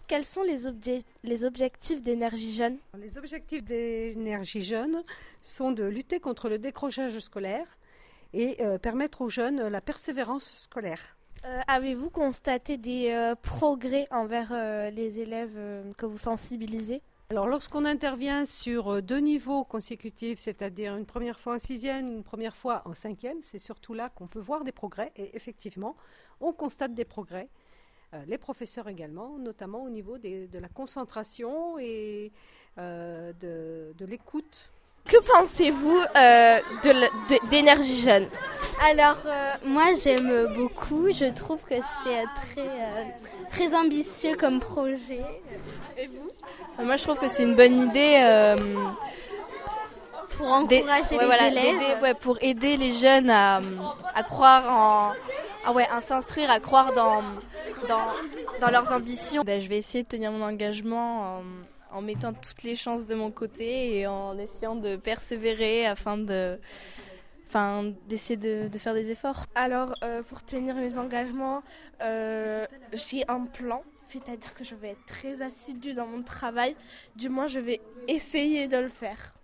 quels sont les objectifs d'Énergie Jeune? Les objectifs d'Énergie Jeune sont de lutter contre le décrochage scolaire et permettre aux jeunes la persévérance scolaire. Avez-vous constaté des progrès envers les élèves que vous sensibilisez? Alors lorsqu'on intervient sur 2 niveaux consécutifs, c'est-à-dire une première fois en 6e, une première fois en 5e, c'est surtout là qu'on peut voir des progrès et effectivement, on constate des progrès. Les professeurs également, notamment au niveau de la concentration et de l'écoute. Que pensez-vous d'Énergie Jeune? Alors, moi j'aime beaucoup, je trouve que c'est très ambitieux comme projet. Et vous? Moi je trouve que c'est une bonne idée pour encourager les élèves. Pour aider les jeunes à croire à s'instruire, à croire dans leurs ambitions. Je vais essayer de tenir mon engagement en mettant toutes les chances de mon côté et en essayant de persévérer afin d'essayer de faire des efforts. Alors, pour tenir mes engagements, j'ai un plan, c'est-à-dire que je vais être très assidue dans mon travail. Du moins, je vais essayer de le faire.